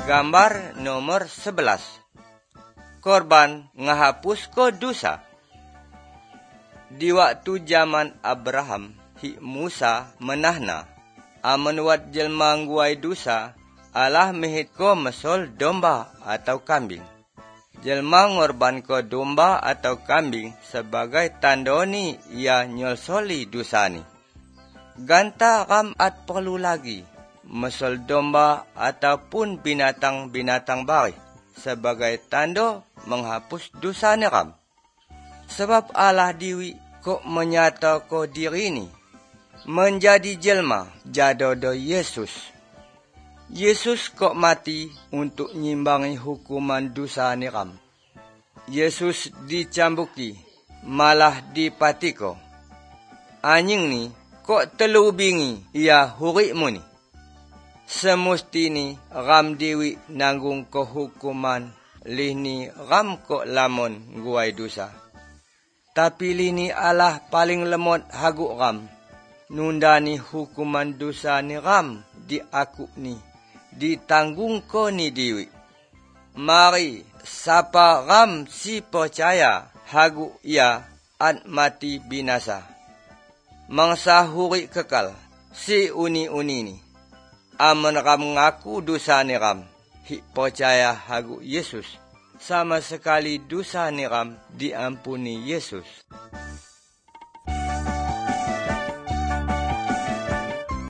Gambar nomor 11. Korban ngahapus ko dosa. Di waktu zaman Abraham, Musa menahna. Amun wat jelma ngguai dosa, Allah mehit ko mesol domba atau kambing. Jelma ngorban ko domba atau kambing sebagai tandoni ia nyolsoli dosani. Ganta ram at perlu lagi mesol domba ataupun binatang-binatang bari sebagai tanda menghapus dosa ram. Sebab Allah diwi kok menyata ko diri ini menjadi jelma jadodo Yesus. Yesus kok mati untuk nyimbangi hukuman dosa ram. Yesus dicambuki malah dipatiko. Anying ni kok telu bingi ia hurikmu ni. Semustini ram dewi nanggung ko hukuman lihni ram kok lamon guai dosa. Tapi lini Allah paling lemot hagu ram. Nundani hukuman dosa ni ram di aku ni. Ditanggung ko ni dewi. Mari sapa ram si percaya hagu ia at mati binasa. Mangsa huri kekal si uni-uni ni. Amun ram ngaku dosa ni ram, percaya hagu Yesus. Sama sekali dosa ni ram diampuni Yesus.